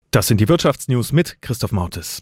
Das sind die Wirtschaftsnews mit Christoph Maurtes.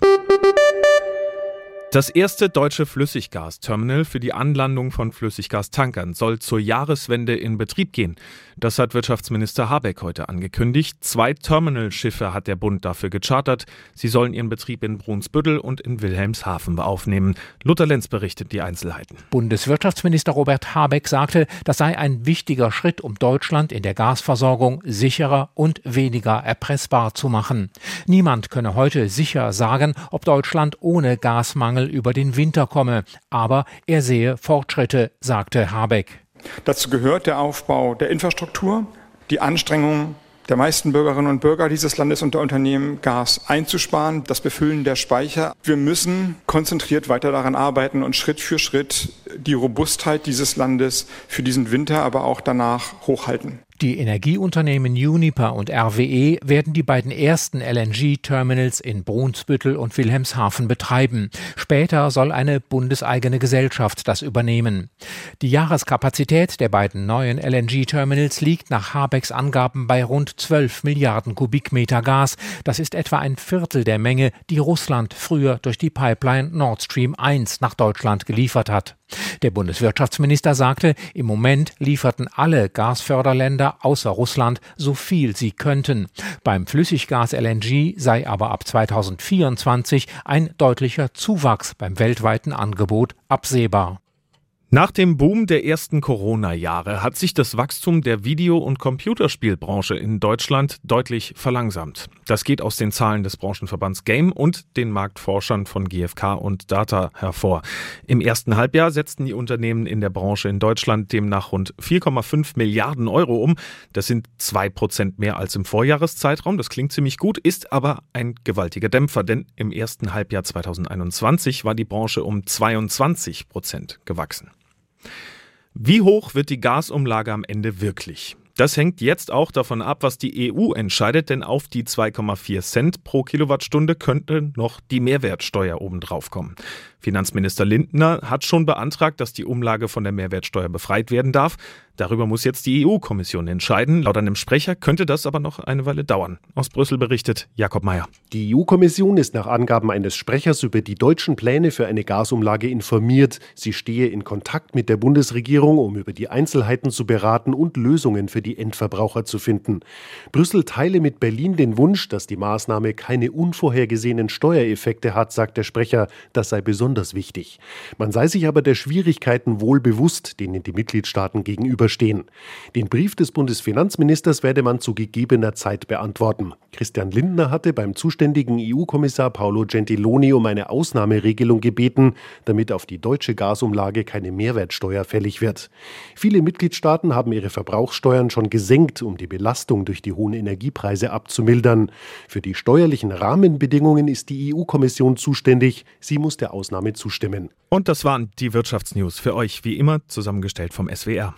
Das erste deutsche Flüssiggasterminal für die Anlandung von Flüssiggastankern soll zur Jahreswende in Betrieb gehen. Das hat Wirtschaftsminister Habeck heute angekündigt. 2 Terminalschiffe hat der Bund dafür gechartert. Sie sollen ihren Betrieb in Brunsbüttel und in Wilhelmshaven aufnehmen. Lothar Lenz berichtet die Einzelheiten. Bundeswirtschaftsminister Robert Habeck sagte, das sei ein wichtiger Schritt, um Deutschland in der Gasversorgung sicherer und weniger erpressbar zu machen. Niemand könne heute sicher sagen, ob Deutschland ohne Gasmangel über den Winter komme. Aber er sehe Fortschritte, sagte Habeck. Dazu gehört der Aufbau der Infrastruktur, die Anstrengung der meisten Bürgerinnen und Bürger dieses Landes und der Unternehmen, Gas einzusparen, das Befüllen der Speicher. Wir müssen konzentriert weiter daran arbeiten und Schritt für Schritt die Robustheit dieses Landes für diesen Winter, aber auch danach hochhalten. Die Energieunternehmen Uniper und RWE werden die beiden ersten LNG-Terminals in Brunsbüttel und Wilhelmshaven betreiben. Später soll eine bundeseigene Gesellschaft das übernehmen. Die Jahreskapazität der beiden neuen LNG-Terminals liegt nach Habecks Angaben bei rund 12 Milliarden Kubikmeter Gas. Das ist etwa ein Viertel der Menge, die Russland früher durch die Pipeline Nord Stream 1 nach Deutschland geliefert hat. Der Bundeswirtschaftsminister sagte, im Moment lieferten alle Gasförderländer außer Russland so viel sie könnten. Beim Flüssiggas LNG sei aber ab 2024 ein deutlicher Zuwachs beim weltweiten Angebot absehbar. Nach dem Boom der ersten Corona-Jahre hat sich das Wachstum der Video- und Computerspielbranche in Deutschland deutlich verlangsamt. Das geht aus den Zahlen des Branchenverbands Game und den Marktforschern von GfK und Data hervor. Im ersten Halbjahr setzten die Unternehmen in der Branche in Deutschland demnach rund 4,5 Milliarden Euro um. Das sind 2% mehr als im Vorjahreszeitraum. Das klingt ziemlich gut, ist aber ein gewaltiger Dämpfer, denn im ersten Halbjahr 2021 war die Branche um 22% gewachsen. Wie hoch wird die Gasumlage am Ende wirklich? Das hängt jetzt auch davon ab, was die EU entscheidet, denn auf die 2,4 Cent pro Kilowattstunde könnte noch die Mehrwertsteuer obendrauf kommen. Finanzminister Lindner hat schon beantragt, dass die Umlage von der Mehrwertsteuer befreit werden darf. Darüber muss jetzt die EU-Kommission entscheiden. Laut einem Sprecher könnte das aber noch eine Weile dauern. Aus Brüssel berichtet Jakob Mayer. Die EU-Kommission ist nach Angaben eines Sprechers über die deutschen Pläne für eine Gasumlage informiert. Sie stehe in Kontakt mit der Bundesregierung, um über die Einzelheiten zu beraten und Lösungen für die Endverbraucher zu finden. Brüssel teile mit Berlin den Wunsch, dass die Maßnahme keine unvorhergesehenen Steuereffekte hat, sagt der Sprecher. Das sei besonders wichtig. Man sei sich aber der Schwierigkeiten wohl bewusst, denen die Mitgliedstaaten gegenüberstehen. Den Brief des Bundesfinanzministers werde man zu gegebener Zeit beantworten. Christian Lindner hatte beim zuständigen EU-Kommissar Paolo Gentiloni um eine Ausnahmeregelung gebeten, damit auf die deutsche Gasumlage keine Mehrwertsteuer fällig wird. Viele Mitgliedstaaten haben ihre Verbrauchssteuern schon gesenkt, um die Belastung durch die hohen Energiepreise abzumildern. Für die steuerlichen Rahmenbedingungen ist die EU-Kommission zuständig. Sie muss der Ausnahme zustimmen. Und das waren die Wirtschaftsnews für euch, wie immer zusammengestellt vom SWR.